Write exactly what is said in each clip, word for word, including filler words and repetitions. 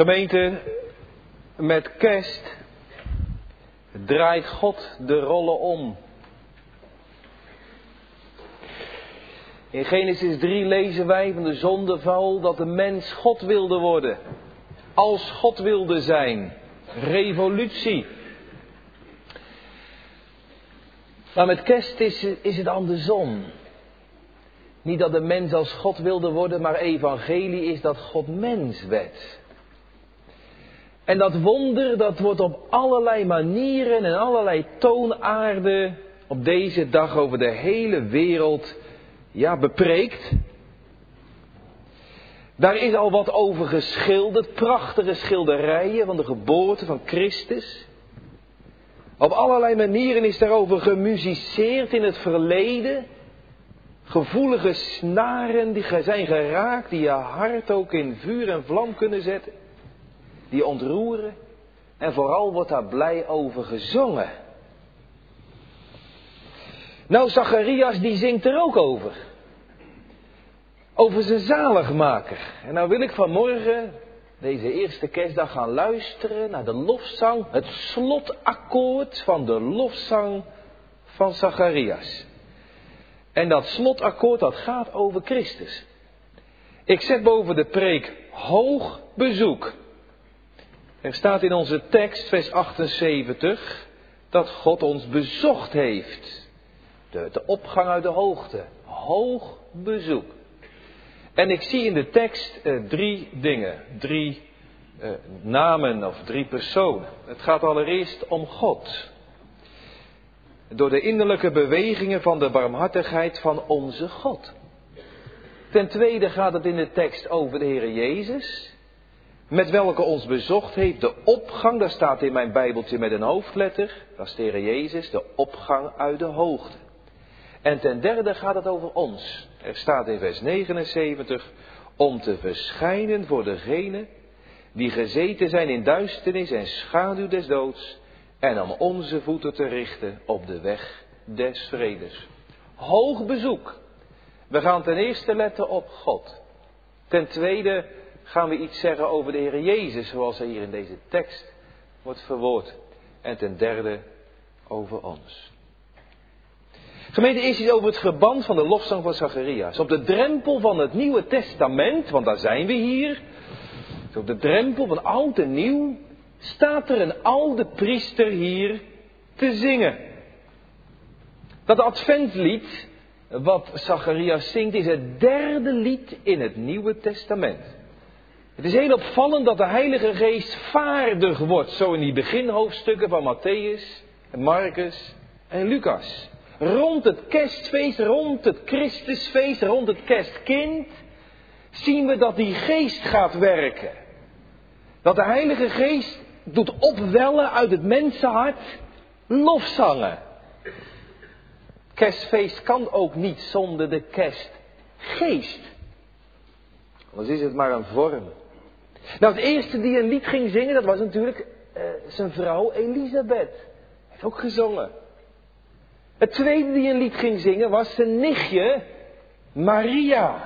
Gemeente, met kerst draait God de rollen om. In Genesis drie lezen wij van de zondeval dat de mens God wilde worden. Als God wilde zijn. Revolutie. Maar met kerst is, is het andersom. Niet dat de mens als God wilde worden, maar evangelie is dat God mens werd. En dat wonder, dat wordt op allerlei manieren en allerlei toonaarden op deze dag over de hele wereld, ja, bepreekt. Daar is al wat over geschilderd, prachtige schilderijen van de geboorte van Christus. Op allerlei manieren is daarover gemusiceerd in het verleden. Gevoelige snaren die zijn geraakt, die je hart ook in vuur en vlam kunnen zetten. Die ontroeren. En vooral wordt daar blij over gezongen. Nou, Zacharias die zingt er ook over. Over zijn zaligmaker. En nou wil ik vanmorgen, deze eerste kerstdag, gaan luisteren naar de lofzang. Het slotakkoord van de lofzang van Zacharias. En dat slotakkoord dat gaat over Christus. Ik zet boven de preek hoog bezoek. Er staat in onze tekst, vers achtenzeventig, dat God ons bezocht heeft. De, de opgang uit de hoogte. Hoog bezoek. En ik zie in de tekst eh, drie dingen. Drie eh, namen of drie personen. Het gaat allereerst om God. Door de innerlijke bewegingen van de barmhartigheid van onze God. Ten tweede gaat het in de tekst over de Heere Jezus. Met welke ons bezocht heeft, de opgang, daar staat in mijn Bijbeltje met een hoofdletter. Dat is de Heere Jezus, de opgang uit de hoogte. En ten derde gaat het over ons. Er staat in vers negenenzeventig, om te verschijnen voor degenen die gezeten zijn in duisternis en schaduw des doods. En om onze voeten te richten op de weg des vredes. Hoog bezoek. We gaan ten eerste letten op God. Ten tweede gaan we iets zeggen over de Heer Jezus, zoals hij hier in deze tekst wordt verwoord. En ten derde over ons. Gemeente, eerst iets over het verband van de lofzang van Zacharias. Op de drempel van het Nieuwe Testament, want daar zijn we hier. Op de drempel van oud en nieuw staat er een oude priester hier te zingen. Dat adventlied wat Zacharias zingt is het derde lied in het Nieuwe Testament. Het is heel opvallend dat de Heilige Geest vaardig wordt, zo in die beginhoofdstukken van Matthäus, Marcus en Lucas. Rond het kerstfeest, rond het Christusfeest, rond het kerstkind, zien we dat die geest gaat werken. Dat de Heilige Geest doet opwellen uit het mensenhart lofzangen. Kerstfeest kan ook niet zonder de kerstgeest. Anders is het maar een vorm. Nou, het eerste die een lied ging zingen, dat was natuurlijk uh, zijn vrouw Elisabeth. Heeft ook gezongen. Het tweede die een lied ging zingen was zijn nichtje Maria.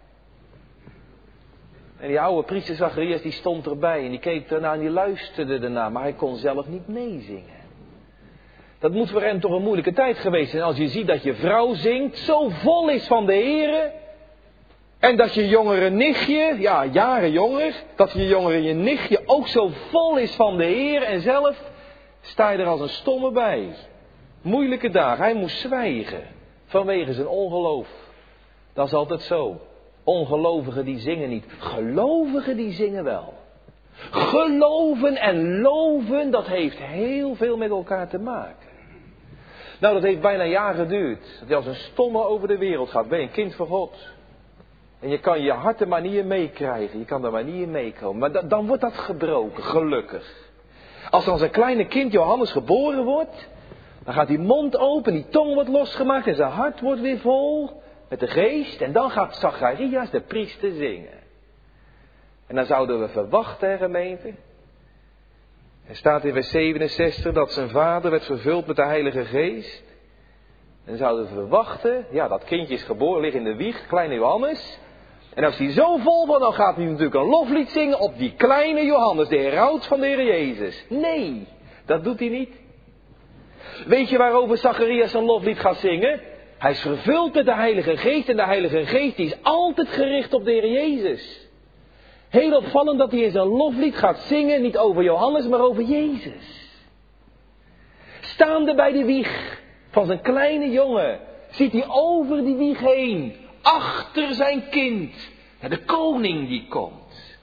En die oude priester Zacharias die stond erbij en die keek ernaar en die luisterde ernaar, maar hij kon zelf niet meezingen. Dat moet voor hem toch een moeilijke tijd geweest zijn als je ziet dat je vrouw zingt, zo vol is van de Here. En dat je jongere nichtje, ja jaren jonger, dat je jongere je nichtje ook zo vol is van de Heer. En zelf sta je er als een stomme bij. Moeilijke dagen, hij moest zwijgen vanwege zijn ongeloof. Dat is altijd zo. Ongelovigen die zingen niet, gelovigen die zingen wel. Geloven en loven, dat heeft heel veel met elkaar te maken. Nou, dat heeft bijna een jaar geduurd. Dat je als een stomme over de wereld gaat. Ben je een kind van God. En je kan je hart er maar niet in meekrijgen. Je kan er maar niet in meekomen. Maar da- dan wordt dat gebroken, gelukkig. Als dan zijn kleine kind Johannes geboren wordt, dan gaat die mond open, die tong wordt losgemaakt en zijn hart wordt weer vol met de geest. En dan gaat Zacharias, de priester, zingen. En dan zouden we verwachten, hè, gemeente. Er staat in vers zevenenzestig dat zijn vader werd vervuld met de Heilige Geest. En zouden we verwachten, ja, dat kindje is geboren, ligt in de wieg, kleine Johannes. En als hij zo vol wordt, dan gaat hij natuurlijk een loflied zingen op die kleine Johannes, de heraut van de Heer Jezus. Nee, dat doet hij niet. Weet je waarover Zacharias een loflied gaat zingen? Hij is vervuld met de Heilige Geest en de Heilige Geest die is altijd gericht op de Heer Jezus. Heel opvallend dat hij in zijn loflied gaat zingen, niet over Johannes, maar over Jezus. Staande bij de wieg van zijn kleine jongen, ziet hij over die wieg heen, achter zijn kind, de koning die komt.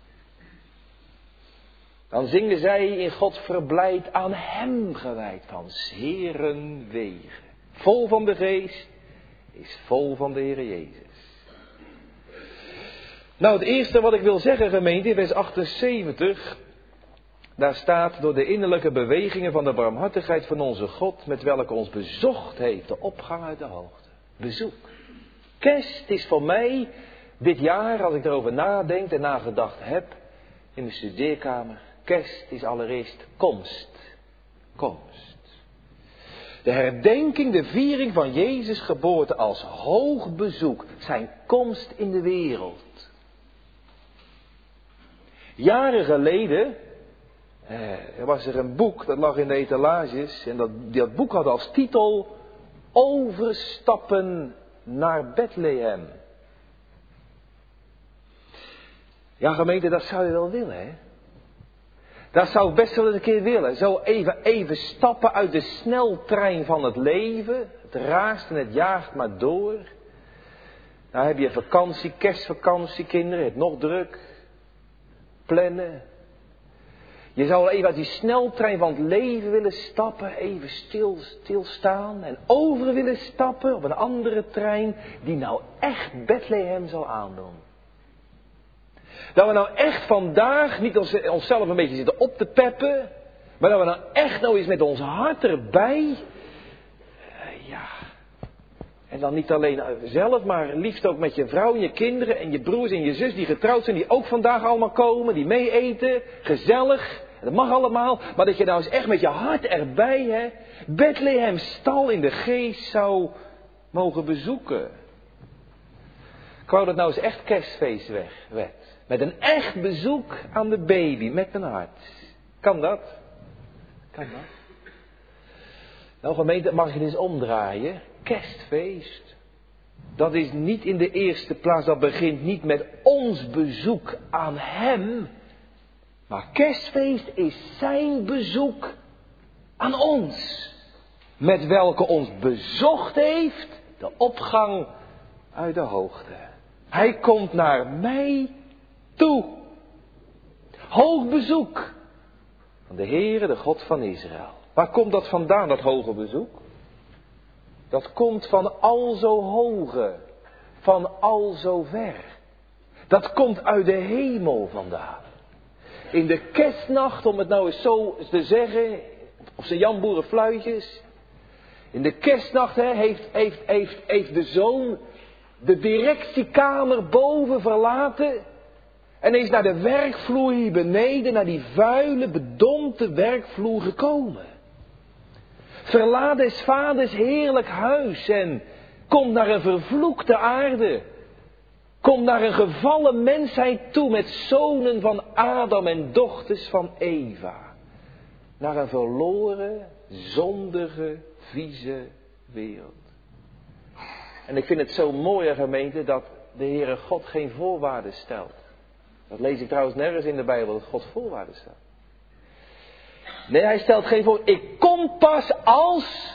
Dan zingen zij in God verblijd, aan hem gewijd van 's Heeren wegen. Vol van de geest, is vol van de Heer Jezus. Nou, het eerste wat ik wil zeggen, gemeente, in vers achtenzeventig... daar staat, door de innerlijke bewegingen van de barmhartigheid van onze God, met welke ons bezocht heeft, de opgang uit de hoogte. Bezoek. Kerst is voor mij dit jaar, als ik erover nadenk en nagedacht heb, in de studeerkamer. Kerst is allereerst komst. Komst. De herdenking, de viering van Jezus' geboorte als hoog bezoek. Zijn komst in de wereld. Jaren geleden eh, er was er een boek, dat lag in de etalages. En dat, dat boek had als titel Overstappen naar Bethlehem. Ja, gemeente, dat zou je wel willen, hè? Dat zou ik best wel eens een keer willen. Zo even, even stappen uit de sneltrein van het leven. Het raast en het jaagt maar door. Nou heb je vakantie, kerstvakantie, kinderen, het nog druk. Plannen. Je zou wel even uit die sneltrein van het leven willen stappen. Even stil, stilstaan. En over willen stappen op een andere trein die nou echt Bethlehem zal aandoen. Dat we nou echt vandaag niet ons, onszelf een beetje zitten op te peppen. Maar dat we nou echt nou eens met ons hart erbij. Uh, ja. En dan niet alleen zelf, maar liefst ook met je vrouw en je kinderen en je broers en je zus die getrouwd zijn. Die ook vandaag allemaal komen, die mee eten. Gezellig. Dat mag allemaal. Maar dat je nou eens echt met je hart erbij, hè. Bethlehem stal in de geest zou mogen bezoeken. Ik wou dat nou eens echt kerstfeest weg werd. Met een echt bezoek aan de baby, met een hart. Kan dat? Kan dat? Nou gemeente, mag ik het eens omdraaien? Kerstfeest. Dat is niet in de eerste plaats, dat begint niet met ons bezoek aan hem. Maar kerstfeest is zijn bezoek aan ons. Met welke ons bezocht heeft, de opgang uit de hoogte. Hij komt naar mij toe. Hoog bezoek van de Heere, de God van Israël. Waar komt dat vandaan, dat hoge bezoek? Dat komt van al zo hoge, van al zo ver. Dat komt uit de hemel vandaan. In de kerstnacht, om het nou eens zo te zeggen, op zijn Jan Boerenfluitjes. In de kerstnacht hè, heeft, heeft, heeft, heeft de zoon de directiekamer boven verlaten. En is naar de werkvloer hier beneden, naar die vuile, bedompte werkvloer gekomen. Verlaat des vaders heerlijk huis en komt naar een vervloekte aarde. Komt naar een gevallen mensheid toe met zonen van Adam en dochters van Eva. Naar een verloren, zondige, vieze wereld. En ik vind het zo mooi, gemeente, dat de Heere God geen voorwaarden stelt. Dat lees ik trouwens nergens in de Bijbel, dat God voorwaarden stelt. Nee, hij stelt geen voorwaarden. Ik kom pas als...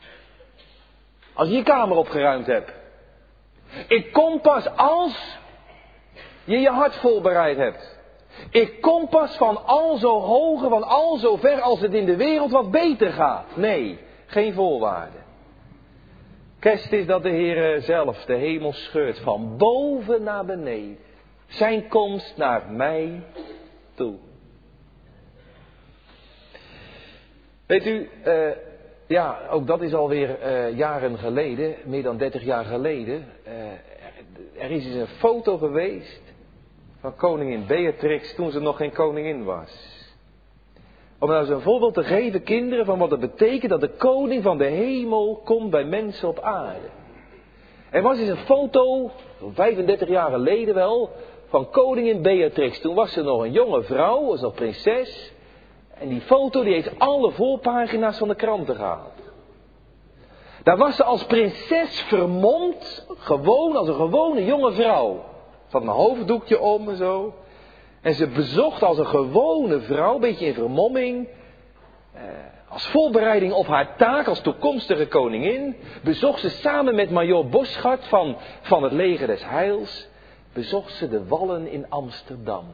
Als je je kamer opgeruimd hebt. Ik kom pas als... Je je hart voorbereid hebt. Ik kom pas van al zo hoger, van al zo ver als het in de wereld wat beter gaat. Nee, geen voorwaarden. Kerst is dat de Heer zelf de hemel scheurt van boven naar beneden. Zijn komst naar mij toe. Weet u, uh, ja, ook dat is alweer uh, jaren geleden, meer dan dertig jaar geleden. Uh, er is eens een foto geweest van koningin Beatrix toen ze nog geen koningin was. Om nou eens een voorbeeld te geven, kinderen, van wat het betekent dat de koning van de hemel komt bij mensen op aarde. Er was eens een foto, zo'n vijfendertig jaar geleden wel, van koningin Beatrix. Toen was ze nog een jonge vrouw, was nog prinses. En die foto die heeft alle voorpagina's van de kranten gehaald. Daar was ze als prinses vermomd, gewoon als een gewone jonge vrouw. Ze had een hoofddoekje om en zo. En ze bezocht als een gewone vrouw, een beetje in vermomming, eh, als voorbereiding op haar taak als toekomstige koningin, bezocht ze samen met majoor Boschart van, van het leger des Heils, bezocht ze de wallen in Amsterdam.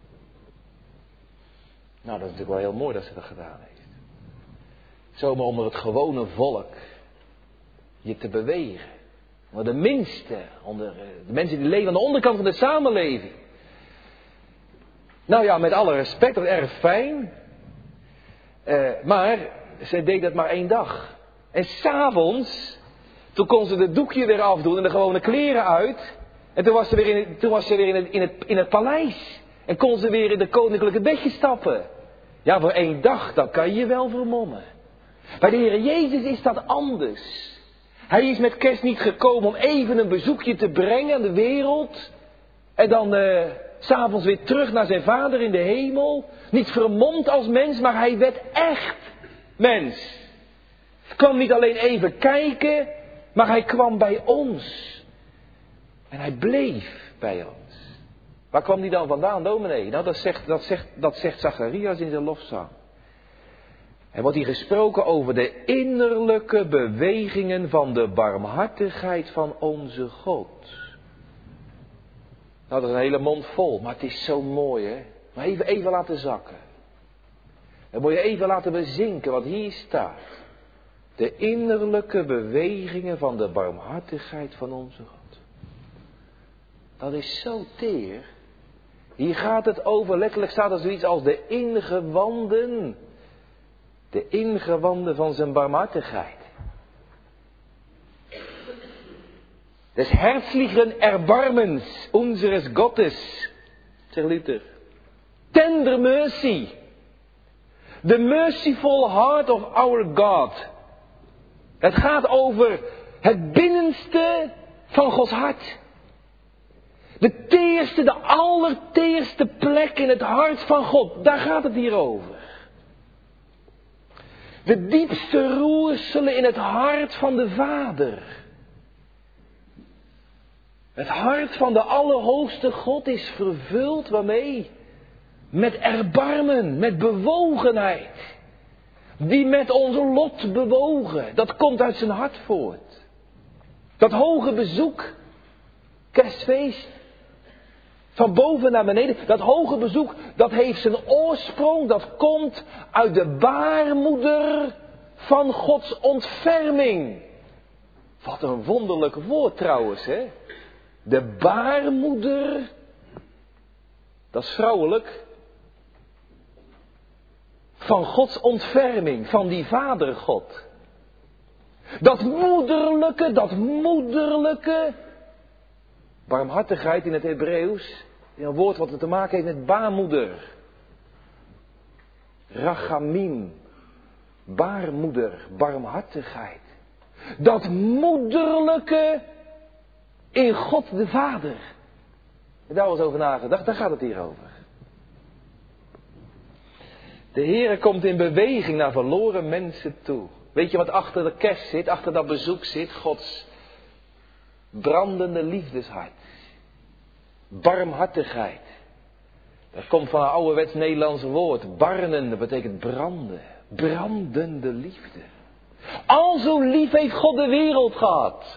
Nou, dat is natuurlijk wel heel mooi dat ze dat gedaan heeft. Zomaar onder het gewone volk je te bewegen. Onder de minste, onder de mensen die leven aan de onderkant van de samenleving. Nou ja, met alle respect, dat is erg fijn. Uh, maar ze deed dat maar één dag. En s'avonds, toen kon ze het doekje weer afdoen en de gewone kleren uit. En toen was ze weer in, toen was ze weer in, het, in, het, in het paleis. En kon ze weer in de koninklijke bedje stappen. Ja, voor één dag, dan kan je je wel vermommen. Bij de Heer Jezus is dat anders. Hij is met kerst niet gekomen om even een bezoekje te brengen aan de wereld. En dan uh, s'avonds weer terug naar zijn Vader in de hemel. Niet vermomd als mens, maar hij werd echt mens. Hij kwam niet alleen even kijken, maar hij kwam bij ons. En hij bleef bij ons. Waar kwam hij dan vandaan, dominee? Nou, dat zegt, dat zegt, dat zegt Zacharias in zijn lofzang. Er wordt hier gesproken over de innerlijke bewegingen van de barmhartigheid van onze God. Nou, dat is een hele mond vol, maar het is zo mooi, hè. Maar even, even laten zakken. Dan moet je even laten bezinken wat hier staat. De innerlijke bewegingen van de barmhartigheid van onze God. Dat is zo teer. Hier gaat het over, letterlijk staat er zoiets als de ingewanden. De ingewanden van zijn barmhartigheid. Des herzlichen Erbarmens unseres Gottes, zegt Luther. Tender mercy. The merciful heart of our God. Het gaat over het binnenste van Gods hart. De teerste, de allerteerste plek in het hart van God. Daar gaat het hier over. De diepste roerselen in het hart van de Vader. Het hart van de Allerhoogste God is vervuld waarmee? Met erbarmen, met bewogenheid. Die met ons lot bewogen. Dat komt uit zijn hart voort. Dat hoge bezoek, kerstfeest, van boven naar beneden, dat hoge bezoek, dat heeft zijn oorsprong, dat komt uit de baarmoeder van Gods ontferming. Wat een wonderlijk woord trouwens, hè. De baarmoeder, dat is vrouwelijk, van Gods ontferming, van die vadergod. Dat moederlijke, dat moederlijke, barmhartigheid in het Hebreeuws, een woord wat te maken heeft met baarmoeder. Rachamim, baarmoeder, barmhartigheid. Dat moederlijke in God de Vader. En daar was over nagedacht, daar gaat het hier over. De Heere komt in beweging naar verloren mensen toe. Weet je wat achter de kerst zit, achter dat bezoek zit? Gods brandende liefdeshart. Barmhartigheid. Dat komt van een ouderwets Nederlands woord. Barnen, dat betekent branden. Brandende liefde. Al zo lief heeft God de wereld gehad.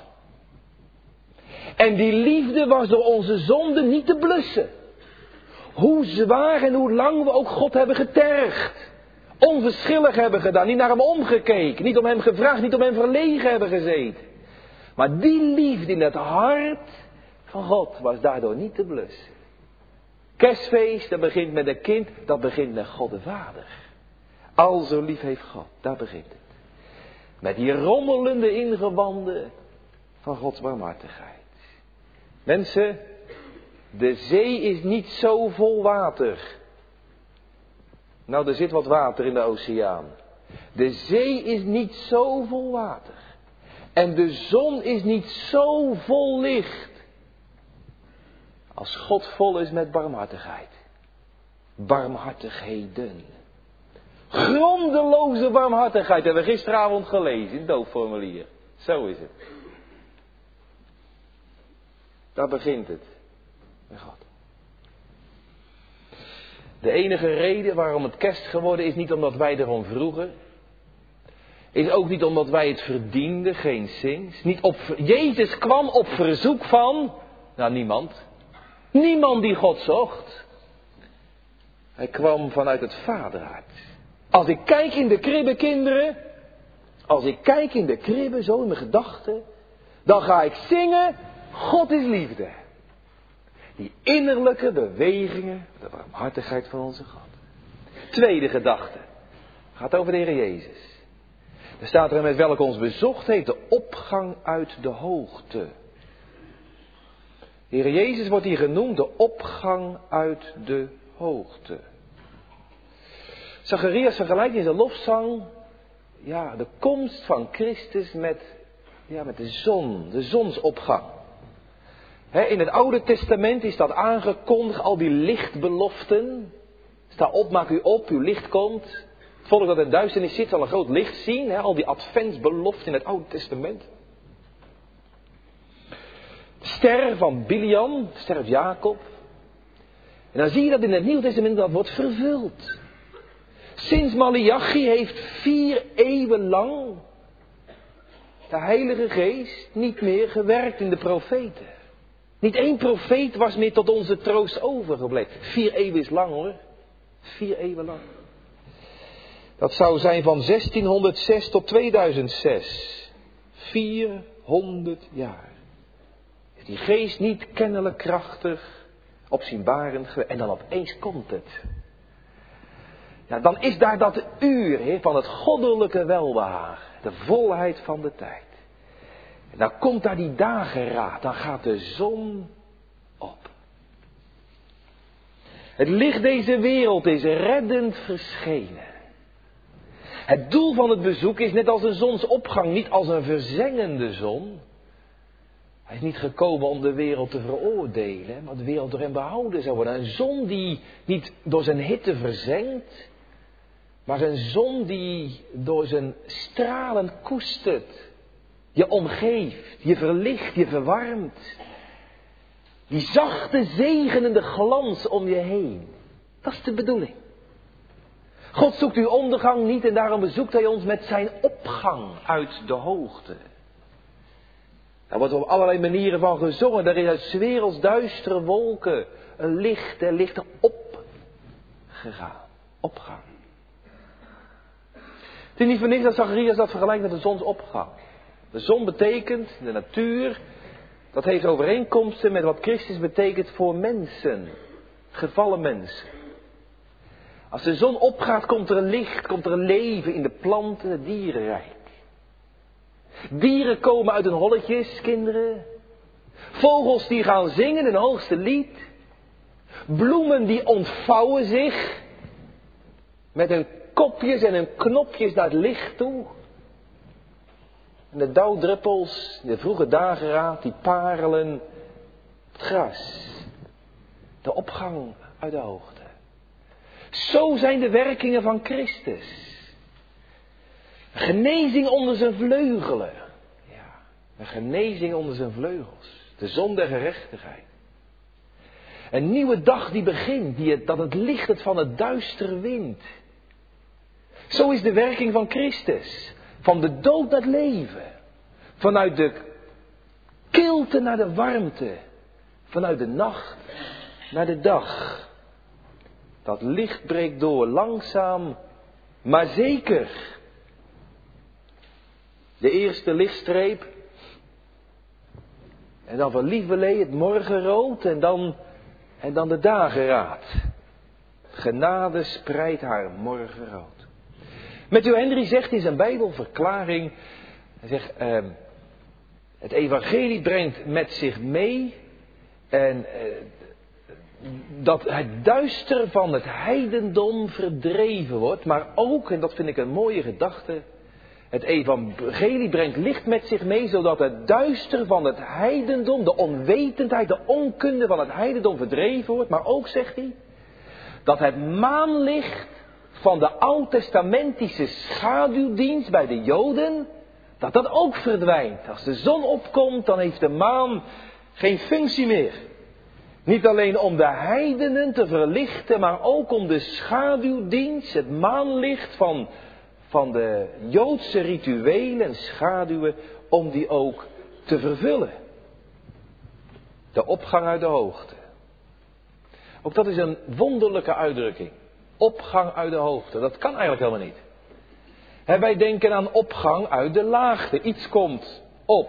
En die liefde was door onze zonde niet te blussen. Hoe zwaar en hoe lang we ook God hebben getergd. Onverschillig hebben gedaan. Niet naar hem omgekeken. Niet om hem gevraagd. Niet om hem verlegen hebben gezeten. Maar die liefde in het hart van God was daardoor niet te blussen. Kerstfeest, dat begint met een kind. Dat begint met God de Vader. Al zo lief heeft God. Daar begint het. Met die rommelende ingewanden van Gods barmhartigheid. Mensen, de zee is niet zo vol water. Nou, er zit wat water in de oceaan. De zee is niet zo vol water. En de zon is niet zo vol licht als God vol is met barmhartigheid. Barmhartigheden. Grondeloze barmhartigheid hebben we gisteravond gelezen in het doopformulier. Zo is het. Daar begint het. Bij God. De enige reden waarom het kerst geworden is niet omdat wij erom vroegen. Is ook niet omdat wij het verdienden, geen zins. Niet op, Jezus kwam op verzoek van, nou niemand. Niemand die God zocht. Hij kwam vanuit het vaderhart. Als ik kijk in de kribbe, kinderen. Als ik kijk in de kribbe, zo in mijn gedachten. Dan ga ik zingen, God is liefde. Die innerlijke bewegingen, de barmhartigheid van onze God. Tweede gedachte. Gaat over de Heer Jezus. Er staat er met welke ons bezocht heeft, de opgang uit de hoogte. De Heer Jezus wordt hier genoemd, de opgang uit de hoogte. Zacharias vergelijkt in zijn lofzang, ja, de komst van Christus met, ja, met de zon, de zonsopgang. He, in het Oude Testament is dat aangekondigd, al die lichtbeloften. Sta op, maak u op, uw licht komt. Het volk dat in duisternis zit zal een groot licht zien. He, al die adventsbeloften in het Oude Testament. De ster van Biliam, de ster van Jacob. En dan zie je dat in het Nieuwe Testament dat wordt vervuld. Sinds Maleachi heeft vier eeuwen lang de Heilige Geest niet meer gewerkt in de profeten. Niet één profeet was meer tot onze troost overgebleven. Vier eeuwen is lang hoor. Vier eeuwen lang. Dat zou zijn van zestienhonderdzes tot tweeduizend zes. vierhonderd jaar. Is die geest niet kennelijk krachtig, opzienbarend geweest. En dan opeens komt het. Ja, dan is daar dat uur he, van het goddelijke welbehagen. De volheid van de tijd. En dan komt daar die dageraad. Dan gaat de zon op. Het licht deze wereld is reddend verschenen. Het doel van het bezoek is net als een zonsopgang, niet als een verzengende zon. Hij is niet gekomen om de wereld te veroordelen, maar de wereld door hem behouden zou worden. Een zon die niet door zijn hitte verzengt, maar een zon die door zijn stralen koestert. Je omgeeft, je verlicht, je verwarmt. Die zachte, zegenende glans om je heen. Dat is de bedoeling. God zoekt uw ondergang niet en daarom bezoekt hij ons met zijn opgang uit de hoogte. Daar wordt op allerlei manieren van gezongen. Er is uit 's werelds duistere wolken een licht, er ligt opgegaan. Opgang. Het is niet voor niks dat Zacharias dat vergelijkt met de zonsopgang. De zon betekent, de natuur, dat heeft overeenkomsten met wat Christus betekent voor mensen. Gevallen mensen. Als de zon opgaat, komt er een licht, komt er een leven in de planten, het dierenrijk. Dieren komen uit hun holletjes, kinderen. Vogels die gaan zingen een hoogste lied. Bloemen die ontvouwen zich. Met hun kopjes en hun knopjes naar het licht toe. En de dauwdruppels, de vroege dageraad, die parelen het gras. De opgang uit de hoogte. Zo zijn de werkingen van Christus. Genezing onder zijn vleugelen. Ja, een genezing onder zijn vleugels. De zon der gerechtigheid. Een nieuwe dag die begint, die het, dat het licht het van het duister wint. Zo is de werking van Christus. Van de dood naar het leven. Vanuit de kilte naar de warmte. Vanuit de nacht naar de dag. Dat licht breekt door, langzaam, maar zeker. De eerste lichtstreep. En dan van Lieverlee het morgenrood en dan, en dan de dageraad. Genade spreidt haar morgenrood. Matthew Henry zegt in zijn Bijbelverklaring, hij zegt, eh, het evangelie brengt met zich mee en eh, dat het duister van het heidendom verdreven wordt, maar ook, en dat vind ik een mooie gedachte, Het evangelie brengt licht met zich mee, zodat het duister van het heidendom, de onwetendheid, de onkunde van het heidendom verdreven wordt. Maar ook, zegt hij, dat het maanlicht van de oud-testamentische schaduwdienst bij de Joden, dat dat ook verdwijnt. Als de zon opkomt, dan heeft de maan geen functie meer. Niet alleen om de heidenen te verlichten, maar ook om de schaduwdienst, het maanlicht van, van de Joodse rituelen en schaduwen, om die ook te vervullen. De opgang uit de hoogte. Ook dat is een wonderlijke uitdrukking. Opgang uit de hoogte. Dat kan eigenlijk helemaal niet. He, wij denken aan opgang uit de laagte. Iets komt op.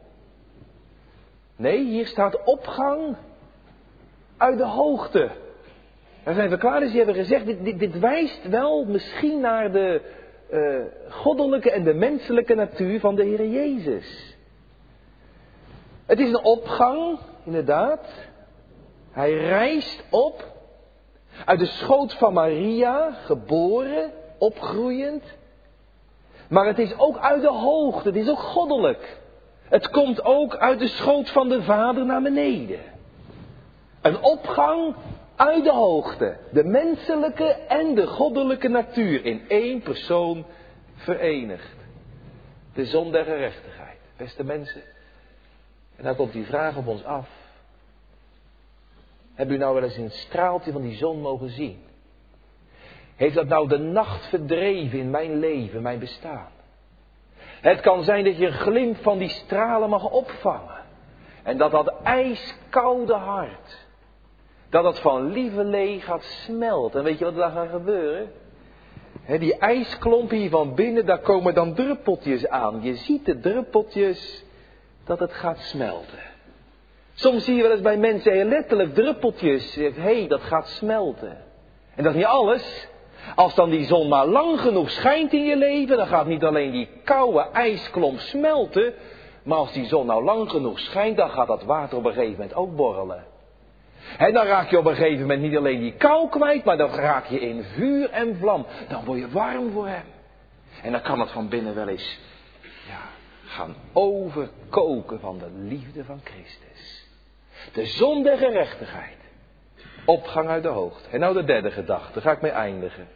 Nee, hier staat opgang uit de hoogte. Er zijn verklaarders die hebben gezegd, dit, dit, dit wijst wel misschien naar de uh, goddelijke en de menselijke natuur van de Heer Jezus. Het is een opgang, inderdaad. Hij rijst op uit de schoot van Maria, geboren, opgroeiend. Maar het is ook uit de hoogte, het is ook goddelijk. Het komt ook uit de schoot van de Vader naar beneden. Een opgang uit de hoogte. De menselijke en de goddelijke natuur in één persoon verenigd. De zon der gerechtigheid. Beste mensen. En dan komt die vraag op ons af. Hebben u nou wel eens een straaltje van die zon mogen zien? Heeft dat nou de nacht verdreven in mijn leven, mijn bestaan? Het kan zijn dat je een glimp van die stralen mag opvangen. En dat dat ijskoude hart, dat het van lieverlee gaat smelten. En weet je wat er dan gaat gebeuren? He, die ijsklompen hier van binnen, daar komen dan druppeltjes aan. Je ziet de druppeltjes dat het gaat smelten. Soms zie je wel eens bij mensen heel letterlijk druppeltjes. Hé, hey, dat gaat smelten. En dat is niet alles. Als dan die zon maar lang genoeg schijnt in je leven, dan gaat niet alleen die koude ijsklomp smelten. Maar als die zon nou lang genoeg schijnt, dan gaat dat water op een gegeven moment ook borrelen. En dan raak je op een gegeven moment niet alleen die kou kwijt, maar dan raak je in vuur en vlam. Dan word je warm voor hem. En dan kan het van binnen wel eens ja, gaan overkoken van de liefde van Christus. De zon der gerechtigheid. Opgang uit de hoogte. En nou de derde gedachte, daar ga ik mee eindigen.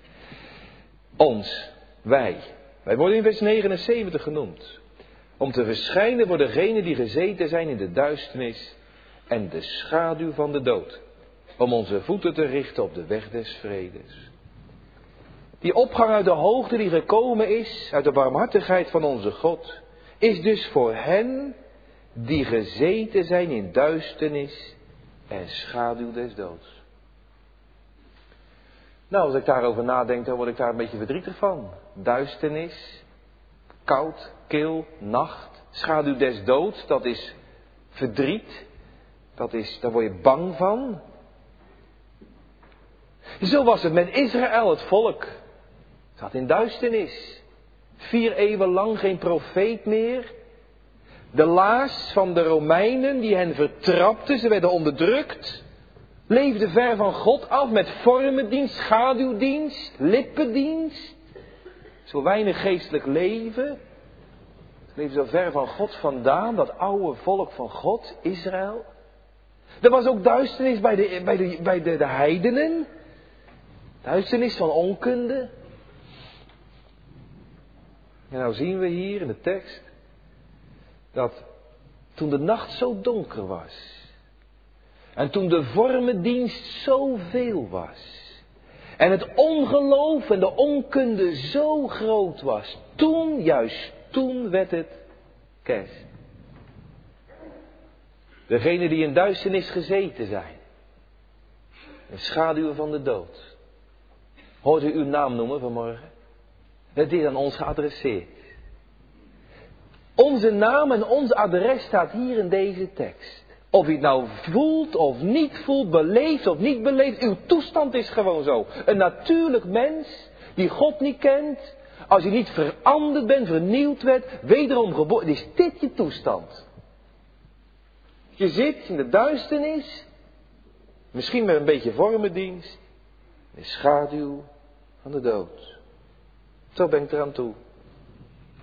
Ons, wij. Wij worden in vers negenenzeventig genoemd. Om te verschijnen voor degenen die gezeten zijn in de duisternis en de schaduw van de dood. Om onze voeten te richten op de weg des vredes. Die opgang uit de hoogte die gekomen is uit de barmhartigheid van onze God, is dus voor hen die gezeten zijn in duisternis en schaduw des doods. Nou, als ik daarover nadenk, dan word ik daar een beetje verdrietig van. Duisternis, koud, kil, nacht, schaduw des doods, dat is verdriet. Dat is, daar word je bang van. Zo was het met Israël, het volk. Het zat in duisternis. Vier eeuwen lang geen profeet meer. De laars van de Romeinen die hen vertrapten, ze werden onderdrukt. Leefden ver van God af met vormendienst, schaduwdienst, lippendienst. Zo weinig geestelijk leven. Ze leefden zo ver van God vandaan, dat oude volk van God, Israël. Er was ook duisternis bij de, bij de, bij de, de heidenen. Duisternis van onkunde. En nou zien we hier in de tekst dat toen de nacht zo donker was en toen de vormendienst zoveel was en het ongeloof en de onkunde zo groot was, toen, juist toen werd het kerst. Degenen die in duisternis gezeten zijn, in schaduwen van de dood. Hoort u uw naam noemen vanmorgen? Het is aan ons geadresseerd. Onze naam en ons adres staat hier in deze tekst. Of u het nou voelt of niet voelt, beleeft of niet beleeft, uw toestand is gewoon zo. Een natuurlijk mens die God niet kent, als je niet veranderd bent, vernieuwd werd, wederom geboren, is dit je toestand. Je zit in de duisternis, misschien met een beetje vormendienst, in de schaduw van de dood. Zo ben ik eraan toe.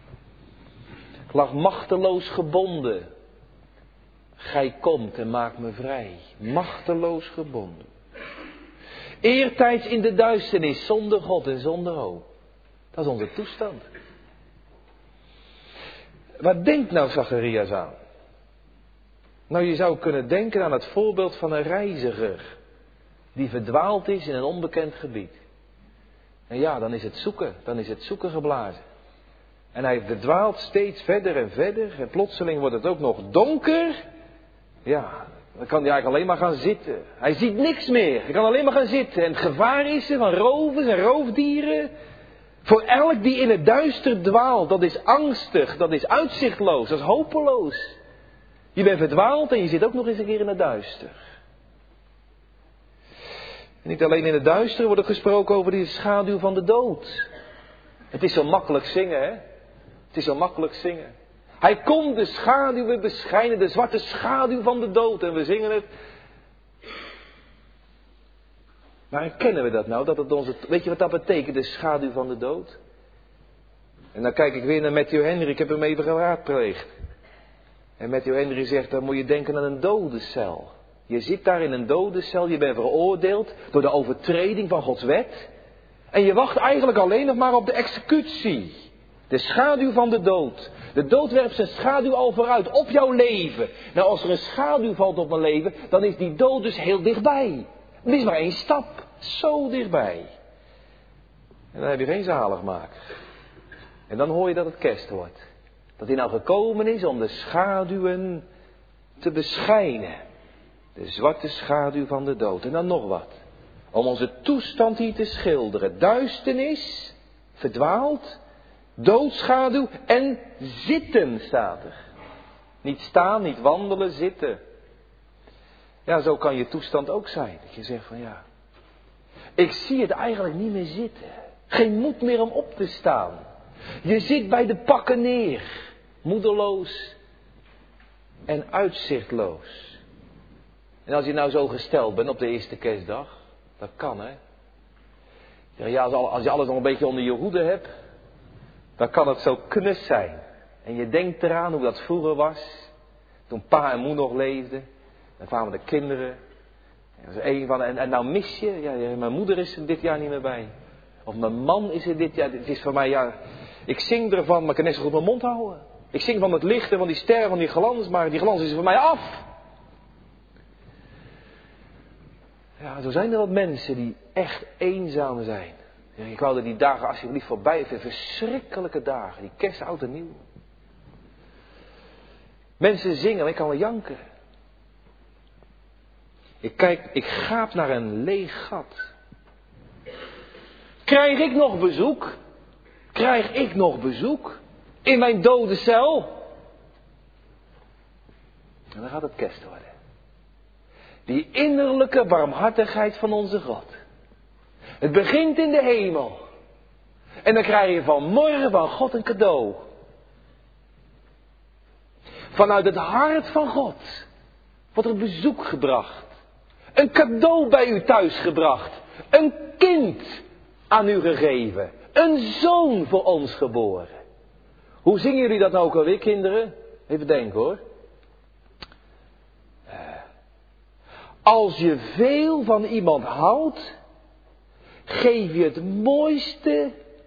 Ik lag machteloos gebonden. Gij komt en maakt me vrij. Machteloos gebonden. Eertijds in de duisternis, zonder God en zonder hoop. Dat is onze toestand. Wat denkt nou Zacharias aan? Nou, je zou kunnen denken aan het voorbeeld van een reiziger. Die verdwaald is in een onbekend gebied. En ja, dan is het zoeken. Dan is het zoeken geblazen. En hij verdwaalt steeds verder en verder. En plotseling wordt het ook nog donker. Ja, dan kan hij eigenlijk alleen maar gaan zitten. Hij ziet niks meer. Hij kan alleen maar gaan zitten. En het gevaar is er van rovers en roofdieren. Voor elk die in het duister dwaalt, dat is angstig, dat is uitzichtloos, dat is hopeloos. Je bent verdwaald en je zit ook nog eens een keer in het duister. En niet alleen in het duister wordt er gesproken over die schaduw van de dood. Het is zo makkelijk zingen, hè? Het is zo makkelijk zingen. Hij komt de schaduwen beschijnen, de zwarte schaduw van de dood. En we zingen het. Maar herkennen we dat nou? Dat het onze, weet je wat dat betekent, de schaduw van de dood? En dan kijk ik weer naar Matthew Henry, ik heb hem even geraadpleegd. En Matthew Henry zegt, dan moet je denken aan een dodencel. Je zit daar in een dodencel, je bent veroordeeld door de overtreding van Gods wet. En je wacht eigenlijk alleen nog maar op de executie. De schaduw van de dood. De dood werpt zijn schaduw al vooruit op jouw leven. Nou, als er een schaduw valt op mijn leven, dan is die dood dus heel dichtbij. Het is maar één stap. Zo dichtbij. En dan heb je geen zaligmaker. En dan hoor je dat het kerst wordt. Dat hij nou gekomen is om de schaduwen te beschijnen. De zwarte schaduw van de dood. En dan nog wat. Om onze toestand hier te schilderen. Duisternis, verdwaald, doodschaduw en zitten staat er. Niet staan, niet wandelen, zitten. Ja, zo kan je toestand ook zijn. Dat je zegt van ja, ik zie het eigenlijk niet meer zitten. Geen moed meer om op te staan. Je zit bij de pakken neer. Moedeloos en uitzichtloos. En als je nou zo gesteld bent op de eerste kerstdag, dat kan hè. Ja, als je alles nog een beetje onder je hoede hebt, dan kan het zo knus zijn. En je denkt eraan hoe dat vroeger was, toen pa en moe nog leefden. Dan kwamen de kinderen. Dat is een van, en, en nou mis je, ja, mijn moeder is er dit jaar niet meer bij. Of mijn man is er dit jaar. Het is voor mij, ja, ik zing ervan, maar ik kan net zo goed mijn mond houden. Ik zing van het licht en van die ster, van die glans, maar die glans is er voor mij af. Ja, zo zijn er wat mensen die echt eenzaam zijn. Ik wou er die dagen alsjeblieft voorbij, even verschrikkelijke dagen, die kerst, oud en nieuw. Mensen zingen, maar ik kan wel janken. Ik kijk, ik gaap naar een leeg gat. Krijg ik nog bezoek? Krijg ik nog bezoek? In mijn dode cel? En dan gaat het kerst worden. Die innerlijke barmhartigheid van onze God. Het begint in de hemel. En dan krijg je vanmorgen van God een cadeau. Vanuit het hart van God wordt er bezoek gebracht. Een cadeau bij u thuis gebracht. Een kind aan u gegeven. Een zoon voor ons geboren. Hoe zingen jullie dat nou ook alweer, kinderen? Even denken hoor. Uh, als je veel van iemand houdt, geef je het mooiste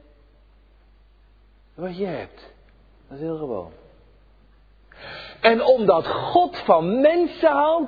wat je hebt. Dat is heel gewoon. En omdat God van mensen houdt,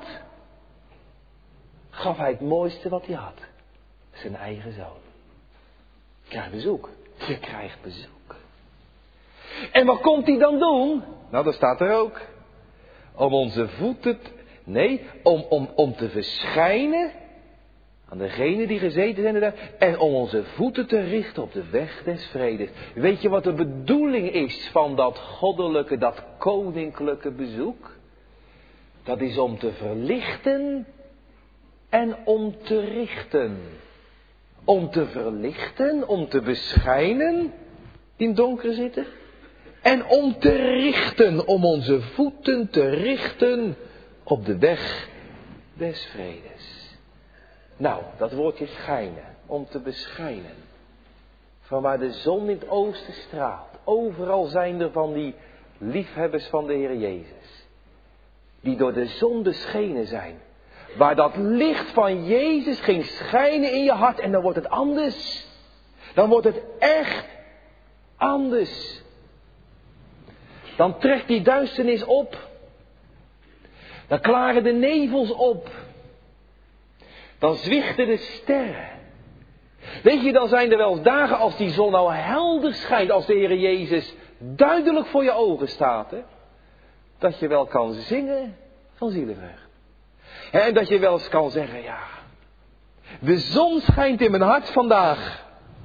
gaf hij het mooiste wat hij had. Zijn eigen zoon. Je krijgt bezoek. Je krijgt bezoek. En wat komt hij dan doen? Nou, dat staat er ook. Om onze voeten... Te, nee, om, om, om te verschijnen aan degenen die gezeten zijn daar. En om onze voeten te richten op de weg des vredes. Weet je wat de bedoeling is van dat goddelijke, dat koninklijke bezoek? Dat is om te verlichten en om te richten. Om te verlichten, om te beschijnen, die in het donker zitten. En om te richten, om onze voeten te richten op de weg des vredes. Nou, dat woordje schijnen, om te beschijnen. Van waar de zon in het oosten straalt. Overal zijn er van die liefhebbers van de Heer Jezus. Die door de zon beschenen zijn. Waar dat licht van Jezus ging schijnen in je hart. En dan wordt het anders. Dan wordt het echt anders. Dan trekt die duisternis op. Dan klaren de nevels op. Dan zwichten de sterren. Weet je, dan zijn er wel eens dagen als die zon nou helder schijnt. Als de Heer Jezus duidelijk voor je ogen staat. Hè, dat je wel kan zingen van zielevreugde. En dat je wel eens kan zeggen, ja, de zon schijnt in mijn hart vandaag.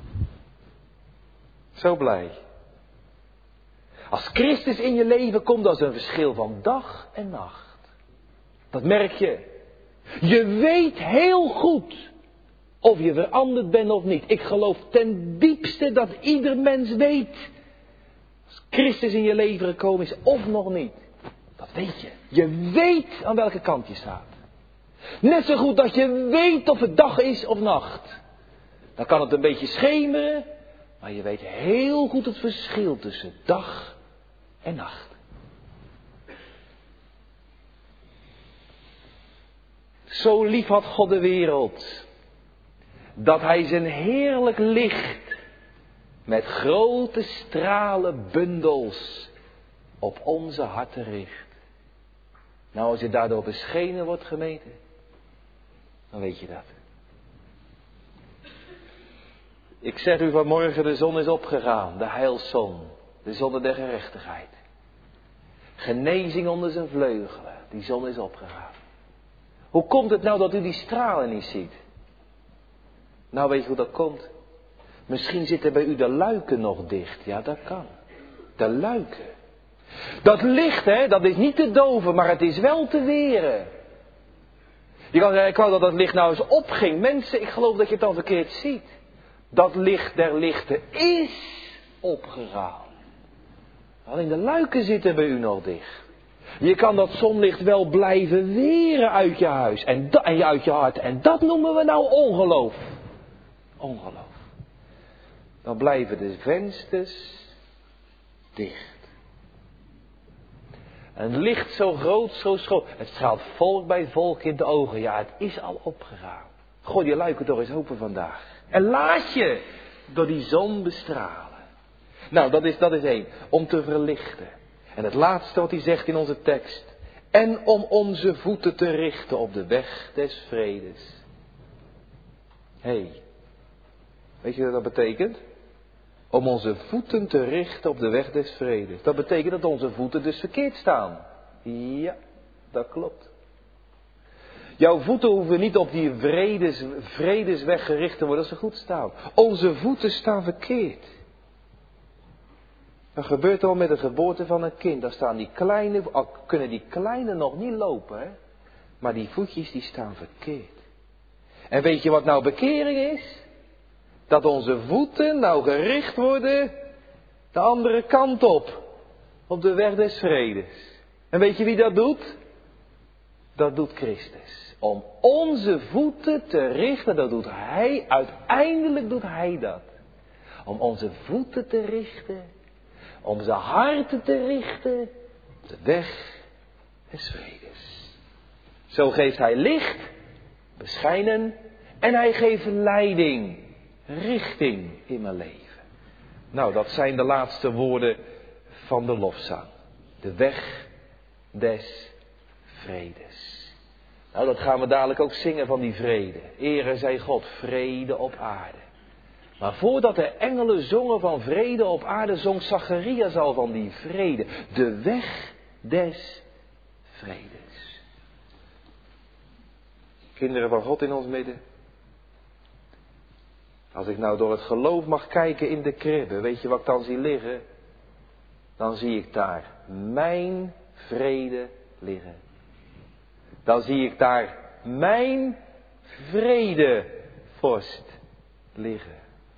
Zo blij. Als Christus in je leven komt, dat is een verschil van dag en nacht. Dat merk je. Je weet heel goed of je veranderd bent of niet. Ik geloof ten diepste dat ieder mens weet. Als Christus in je leven gekomen is of nog niet. Dat weet je. Je weet aan welke kant je staat. Net zo goed dat je weet of het dag is of nacht. Dan kan het een beetje schemeren. Maar je weet heel goed het verschil tussen dag en nacht. Zo lief had God de wereld. Dat hij zijn heerlijk licht met grote stralen bundels op onze harten richt. Nou, als je daardoor beschenen wordt gemeten, dan weet je dat. Ik zeg u vanmorgen, de zon is opgegaan, de heilszon, de zon der gerechtigheid. Genezing onder zijn vleugelen, die zon is opgegaan. Hoe komt het nou dat u die stralen niet ziet? Nou, weet je hoe dat komt? Misschien zitten bij u de luiken nog dicht. Ja, dat kan. De luiken. Dat licht, hè, dat is niet te doven, maar het is wel te weren. Je kan zeggen, ik wou dat dat licht nou eens opging. Mensen, ik geloof dat je het dan verkeerd ziet. Dat licht der lichten is opgegaan. Alleen de luiken zitten bij u nog dicht. Je kan dat zonlicht wel blijven weren uit je huis en, da- en uit je hart. En dat noemen we nou ongeloof. Ongeloof. Dan blijven de vensters dicht. Een licht zo groot, zo schoon. Het straalt volk bij volk in de ogen. Ja, het is al opgegaan. Gooi je luiken toch eens open vandaag. En laat je door die zon bestralen. Nou, dat is, dat is één. Om te verlichten. En het laatste wat hij zegt in onze tekst. En om onze voeten te richten op de weg des vredes. Hé, hey, weet je wat dat betekent? Om onze voeten te richten op de weg des vredes. Dat betekent dat onze voeten dus verkeerd staan. Ja, dat klopt. Jouw voeten hoeven niet op die vredes, vredesweg gericht te worden als ze goed staan. Onze voeten staan verkeerd. Wat gebeurt er al met de geboorte van een kind? Dan staan die kleine, al kunnen die kleine nog niet lopen, hè? Maar die voetjes die staan verkeerd. En weet je wat nou bekering is? Dat onze voeten nou gericht worden de andere kant op. Op de weg des vredes. En weet je wie dat doet? Dat doet Christus. Om onze voeten te richten, dat doet Hij. Uiteindelijk doet Hij dat. Om onze voeten te richten. Om zijn harten te richten. Op de weg des vredes. Zo geeft Hij licht, beschijnen. En Hij geeft leiding, richting in mijn leven. Nou, dat zijn de laatste woorden van de lofzang. De weg des vredes. Nou, dat gaan we dadelijk ook zingen van die vrede. Ere zij God, vrede op aarde. Maar voordat de engelen zongen van vrede op aarde, zong Zacharias al van die vrede. De weg des vredes. Kinderen van God in ons midden. Als ik nou door het geloof mag kijken in de kribbe, weet je wat ik dan zie liggen? Dan zie ik daar mijn vrede liggen. Dan zie ik daar mijn vredevorst liggen.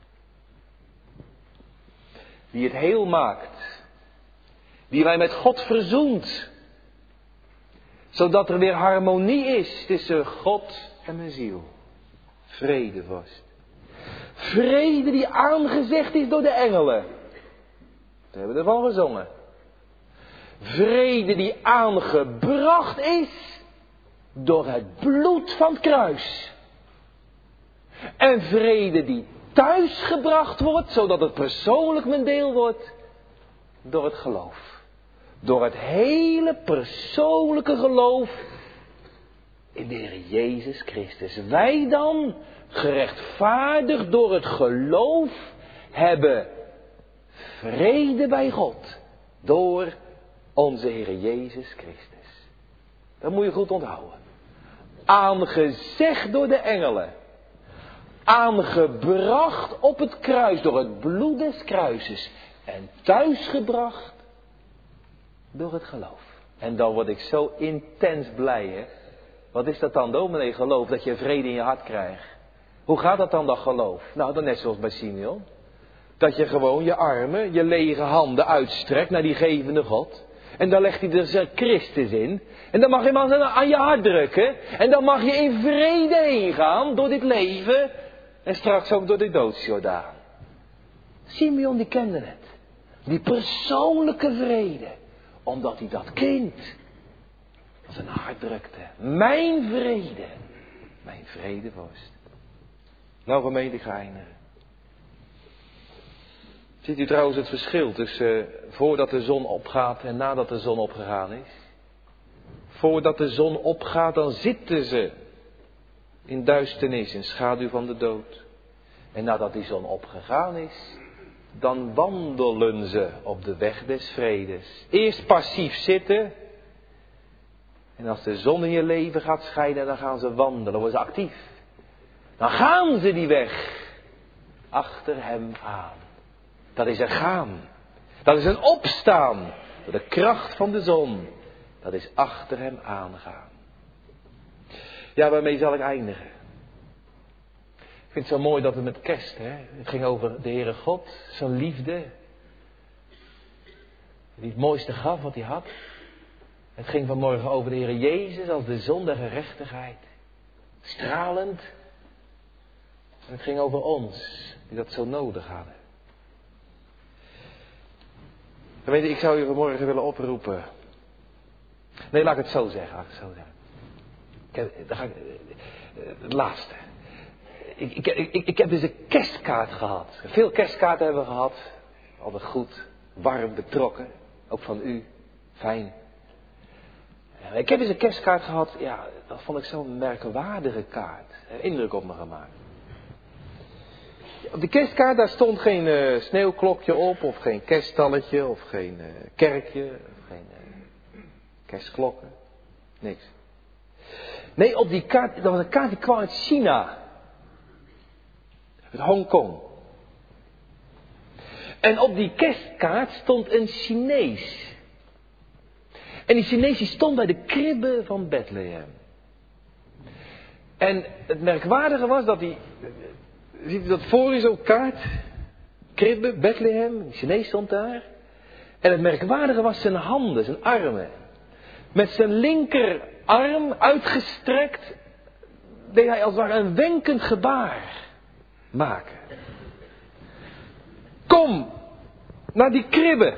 Die het heel maakt. Die mij met God verzoent. Zodat er weer harmonie is tussen God en mijn ziel. Vredevorst. Vrede die aangezegd is door de engelen. We hebben ervan gezongen. Vrede die aangebracht is door het bloed van het kruis. En vrede die thuisgebracht wordt, zodat het persoonlijk mijn deel wordt, door het geloof. Door het hele persoonlijke geloof in de Heer Jezus Christus. Wij dan, gerechtvaardigd door het geloof, hebben vrede bij God. Door onze Heer Jezus Christus. Dat moet je goed onthouden. Aangezegd door de engelen. Aangebracht op het kruis door het bloed des kruises. En thuisgebracht door het geloof. En dan word ik zo intens blij, hè. Wat is dat dan, dominee, geloof, dat je vrede in je hart krijgt? Hoe gaat dat dan, dat geloof? Nou, dan net zoals bij Simeon. Dat je gewoon je armen, je lege handen uitstrekt naar die gevende God. En dan legt hij er zijn Christus in. En dan mag je hem aan je hart drukken. En dan mag je in vrede heen gaan door dit leven. En straks ook door de doodsjordaan. Simeon die kende het. Die persoonlijke vrede. Omdat hij dat kind aan zijn hart drukte. Mijn vrede. Mijn vredevorst. Nou gemeente, ik ga eindigen. Ziet u trouwens het verschil tussen uh, voordat de zon opgaat en nadat de zon opgegaan is? Voordat de zon opgaat, dan zitten ze in duisternis, in schaduw van de dood. En nadat die zon opgegaan is, dan wandelen ze op de weg des vredes. Eerst passief zitten. En als de zon in je leven gaat schijnen, dan gaan ze wandelen, dan worden ze actief. Dan gaan ze die weg achter hem aan. Dat is een gaan. Dat is een opstaan. Door de kracht van de zon. Dat is achter hem aangaan. Ja, waarmee zal ik eindigen? Ik vind het zo mooi dat het met kerst, hè. Het ging over de Heere God, zijn liefde. Die het mooiste gaf wat hij had. Het ging vanmorgen over de Heere Jezus als de zon der gerechtigheid. Stralend. En het ging over ons, die dat zo nodig hadden. Weet je, ik zou je vanmorgen willen oproepen. Nee, laat ik het zo zeggen. Laat ik het zo zeggen. Ik heb, dan ga ik, het laatste. Ik, ik, ik, ik heb dus een kerstkaart gehad. Veel kerstkaarten hebben we gehad. Altijd goed, warm, betrokken. Ook van u. Fijn. Ik heb eens een kerstkaart gehad. Ja, dat vond ik zo'n merkwaardige kaart. Heeft indruk op me gemaakt. Op de kerstkaart daar stond geen uh, sneeuwklokje op, of geen kerststalletje, of geen uh, kerkje, of geen uh, kerstklokken. Niks. Nee, op die kaart, dat was een kaart die kwam uit China. Uit Hongkong. En op die kerstkaart stond een Chinees. En die Chinees die stond bij de kribbe van Bethlehem. En het merkwaardige was dat hij... Ziet u dat voor u zo'n kaart? Kribbe, Bethlehem, een Chinees stond daar. En het merkwaardige was zijn handen, zijn armen. Met zijn linkerarm uitgestrekt deed hij als het ware een wenkend gebaar maken. Kom naar die kribbe.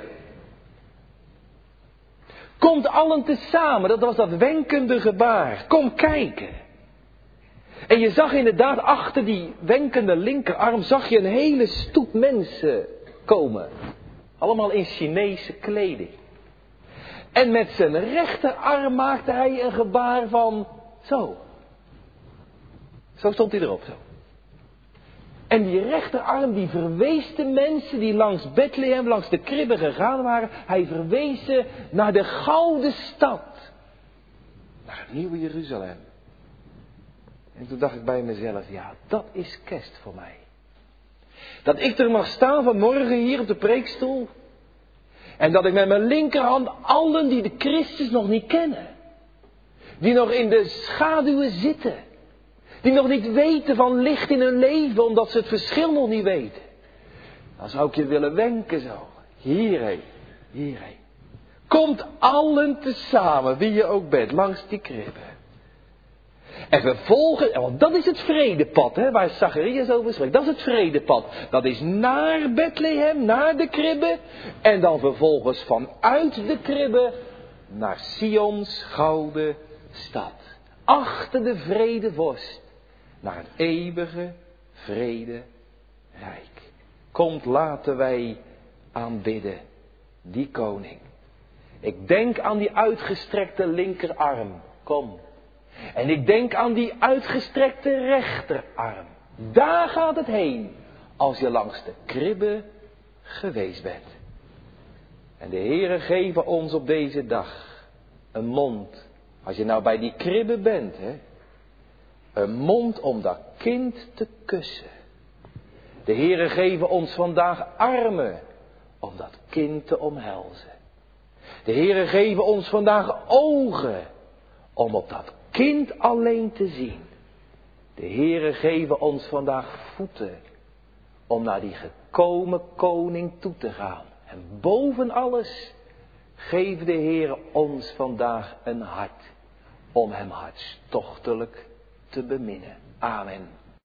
Komt allen tezamen, dat was dat wenkende gebaar. Kom kijken. En je zag inderdaad achter die wenkende linkerarm, zag je een hele stoet mensen komen. Allemaal in Chinese kleding. En met zijn rechterarm maakte hij een gebaar van zo. Zo stond hij erop, zo. En die rechterarm die verwees de mensen die langs Bethlehem, langs de kribbe gegaan waren. Hij verwees ze naar de gouden stad. Naar het nieuwe Jeruzalem. En toen dacht ik bij mezelf, ja, dat is kerst voor mij. Dat ik er mag staan vanmorgen hier op de preekstoel. En dat ik met mijn linkerhand allen die de Christus nog niet kennen. Die nog in de schaduwen zitten. Die nog niet weten van licht in hun leven, omdat ze het verschil nog niet weten. Dan zou ik je willen wenken zo. Hierheen, hierheen. Komt allen tezamen, wie je ook bent, langs die kribbe. En vervolgens, want dat is het vredepad, hè, waar Zacharias over spreekt. Dat is het vredepad. Dat is naar Bethlehem, naar de kribbe. En dan vervolgens vanuit de kribbe naar Sions gouden stad. Achter de vredevorst. Naar het eeuwige vrede rijk. Komt, laten wij aanbidden die koning. Ik denk aan die uitgestrekte linkerarm. Kom. En ik denk aan die uitgestrekte rechterarm. Daar gaat het heen. Als je langs de kribbe geweest bent. En de Heere geven ons op deze dag een mond. Als je nou bij die kribbe bent, hè. Een mond om dat kind te kussen. De Heere geven ons vandaag armen om dat kind te omhelzen. De Heere geven ons vandaag ogen om op dat kind alleen te zien. De Heere geven ons vandaag voeten om naar die gekomen koning toe te gaan. En boven alles geeft de Heere ons vandaag een hart om hem hartstochtelijk te beminnen. Amen.